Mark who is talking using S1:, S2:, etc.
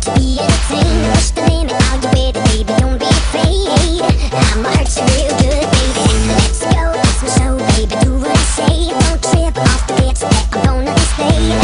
S1: to be entertained. Push the limit, are you with it, baby? Don't be afraid. I'ma hurt you real good, baby. Let's go, it's my show, baby. Do what I say. Don't trip off the bits that I'm gonna display.